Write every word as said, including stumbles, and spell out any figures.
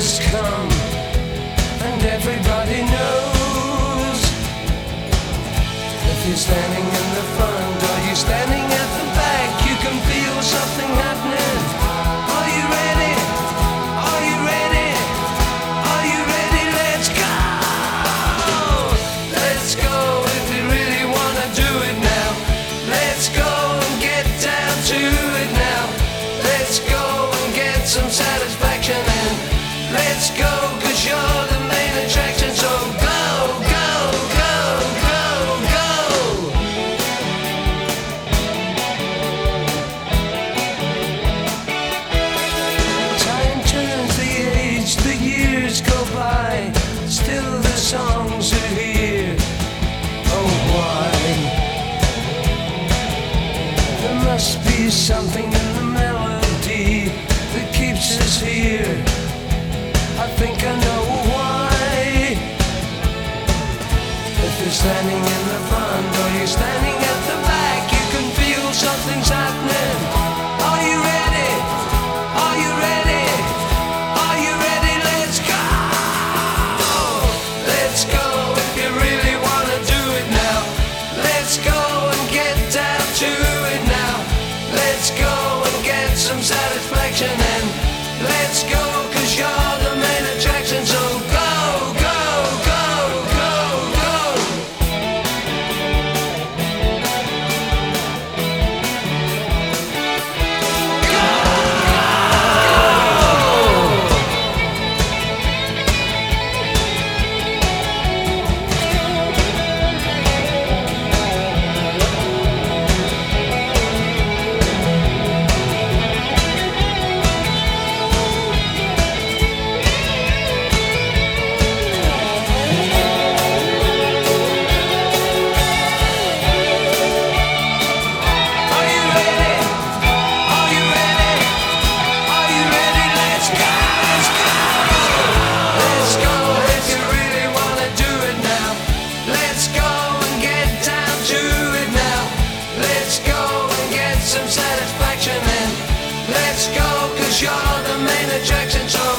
has come, and everybody knows. If you're standing in the front or you're standing at the back, you can feel something happening. Are you ready? Are you ready? Are you ready? Let's go! Let's go if you really wanna do it now. Let's go and get down to it now. Let's go and get some satisfaction and let's go, 'cause you're the main attraction. So go, go, go, go, go. Time turns the age, the years go by, still the songs are here. Oh, why? There must be something in the melody that keeps us here. I think I know why. If you're standing in the front or you're standing at the back, you can feel something's happening. Are you ready? Are you ready? Are you ready? Let's go! Let's go if you really wanna do it now. Let's go and get down to it now. Let's go and get some satisfaction and let's go, 'cause you're the main attraction. So go, go, go, go, go. Are you ready? Are you ready? Are you ready? Let's go! Let's go! Let's go if you really wanna do it now. Let's go and get down to it now. Let's go and get some satisfaction and let's go, 'cause you're the main attraction. So